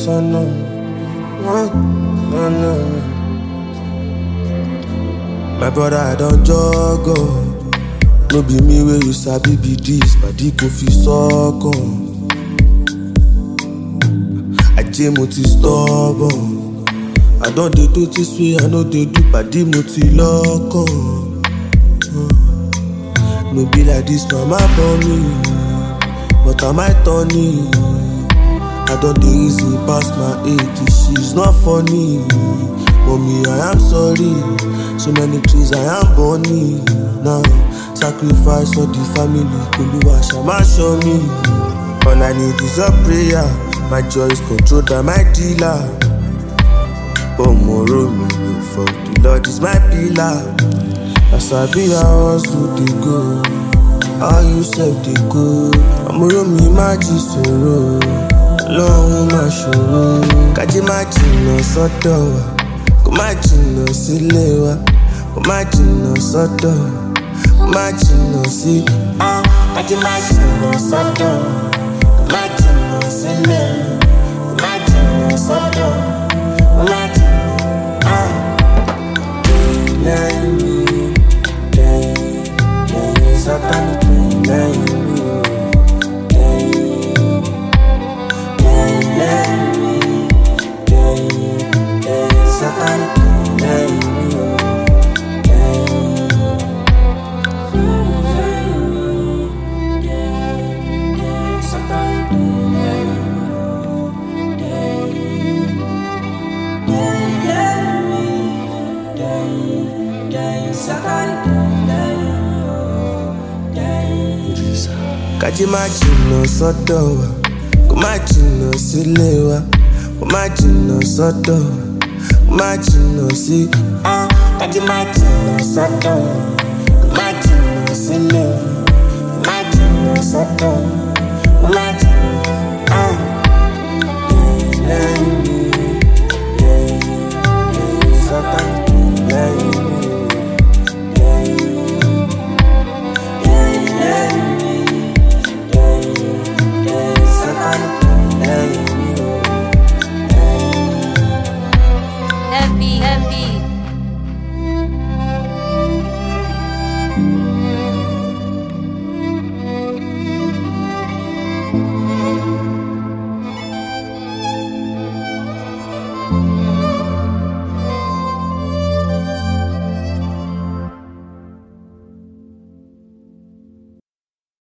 son of my brother, I don't jog on. No be me where you sabi be this, but the coffee suck on. I jam moti stubborn. I don't do this way, I know they do, but the moti lock on. No be like this, mama born me, but I might turn it. I don't do easy past my 80, she's not funny. Mommy, I am sorry. So many trees I am burning. Now, sacrifice for the family. Kuluwa Shama show me. All I need is a prayer. My joy is controlled by my dealer. Tomorrow, for the Lord is my pillar. As I be a hustle, they go. How you self, they go. Tomorrow, me, my jisoro. Long my show. Kaji my chino soto. Kò má jìnnà sílé wa, kò má jìnnà sọ́dọ̀, kò má jìnnà sí. Kájí má jìnnà sọ́dọ̀, kò má jìnnà sílé, kò má jìnnà sọ́dọ̀, kò má jìnnà. Lẹ́yìn mi, lẹ́yìn Sátánì tó lẹ́yìn mi o. Lẹ́yìn mi, Sátánì tó lẹ́yìn mi o. Kájí má jìnnà sọ́dọ̀ wa, kò má jìnnà sílé wa, kò má jìnnà sọ́dọ̀, kò má jìnnà sí. Kájí má jìnnà sọ́dọ̀, kò má jìnnà sílé wa, kò má jìnnà sọ́dọ̀, kò má jìnnà. Lẹ́yìn mi.